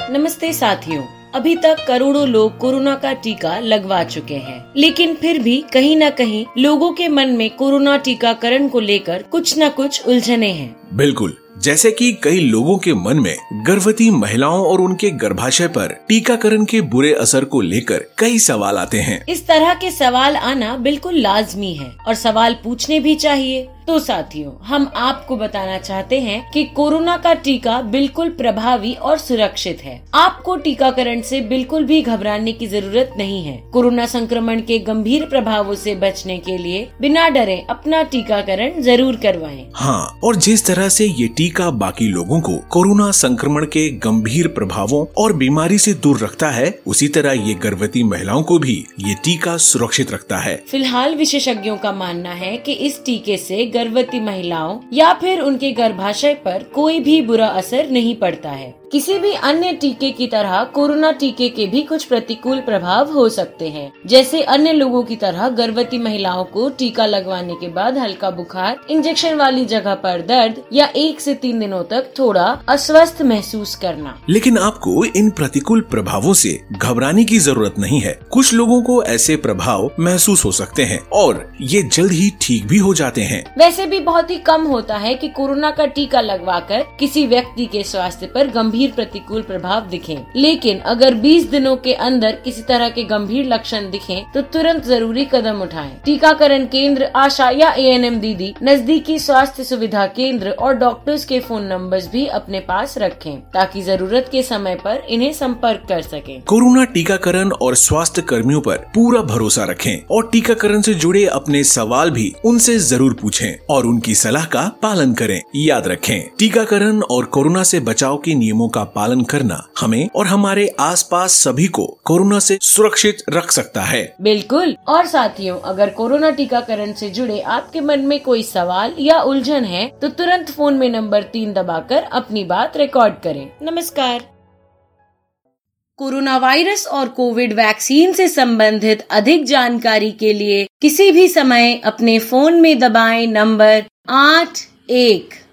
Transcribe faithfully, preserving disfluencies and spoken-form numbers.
नमस्ते साथियों, अभी तक करोड़ों लोग कोरोना का टीका लगवा चुके हैं, लेकिन फिर भी कहीं न कहीं लोगों के मन में कोरोना टीकाकरण को लेकर कुछ न कुछ उलझने हैं। बिल्कुल, जैसे कि कई लोगों के मन में गर्भवती महिलाओं और उनके गर्भाशय पर टीकाकरण के बुरे असर को लेकर कई सवाल आते हैं। इस तरह के सवाल आना बिल्कुल लाजमी है और सवाल पूछने भी चाहिए। तो साथियों, हम आपको बताना चाहते हैं कि कोरोना का टीका बिल्कुल प्रभावी और सुरक्षित है। आपको टीकाकरण से बिल्कुल भी घबराने की जरूरत नहीं है। कोरोना संक्रमण के गंभीर प्रभावों से बचने के लिए बिना डरे अपना टीकाकरण जरूर करवाएं। हाँ, और जिस तरह से ये टीका बाकी लोगों को कोरोना संक्रमण के गंभीर प्रभावों और बीमारी से दूर रखता है, उसी तरह ये गर्भवती महिलाओं को भी ये टीका सुरक्षित रखता है। फिलहाल विशेषज्ञों का मानना है कि इस टीके से गर्भवती महिलाओं या फिर उनके गर्भाशय पर कोई भी बुरा असर नहीं पड़ता है। किसी भी अन्य टीके की तरह कोरोना टीके के भी कुछ प्रतिकूल प्रभाव हो सकते हैं, जैसे अन्य लोगों की तरह गर्भवती महिलाओं को टीका लगवाने के बाद हल्का बुखार, इंजेक्शन वाली जगह पर दर्द या एक से तीन दिनों तक थोड़ा अस्वस्थ महसूस करना। लेकिन आपको इन प्रतिकूल प्रभावों से घबराने की जरूरत नहीं है। कुछ लोगों को ऐसे प्रभाव महसूस हो सकते हैं और ये जल्द ही ठीक भी हो जाते हैं। वैसे भी बहुत ही कम होता है कि कोरोना का टीका लगवाकर किसी व्यक्ति के स्वास्थ्य पर गंभीर प्रतिकूल प्रभाव दिखें, लेकिन अगर बीस दिनों के अंदर किसी तरह के गंभीर लक्षण दिखें तो तुरंत जरूरी कदम उठाएं। टीकाकरण केंद्र, आशा या ए एन एम दीदी, नजदीकी स्वास्थ्य सुविधा केंद्र और डॉक्टर्स के फोन नंबर्स भी अपने पास रखें, ताकि जरूरत के समय पर इन्हें संपर्क कर सकें। कोरोना टीकाकरण और स्वास्थ्य कर्मियों पर पूरा भरोसा रखें और टीकाकरण से जुड़े अपने सवाल भी उनसे जरूर पूछें और उनकी सलाह का पालन करें। याद रखें, टीकाकरण और कोरोना से बचाव के नियमों का पालन करना हमें और हमारे आसपास सभी को कोरोना से सुरक्षित रख सकता है। बिल्कुल। और साथियों, अगर कोरोना टीकाकरण से जुड़े आपके मन में कोई सवाल या उलझन है तो तुरंत फोन में नंबर तीन दबाकर अपनी बात रिकॉर्ड करें। नमस्कार। कोरोना वायरस और कोविड वैक्सीन से संबंधित अधिक जानकारी के लिए किसी भी समय अपने फोन में दबाएं नंबर आठ एक।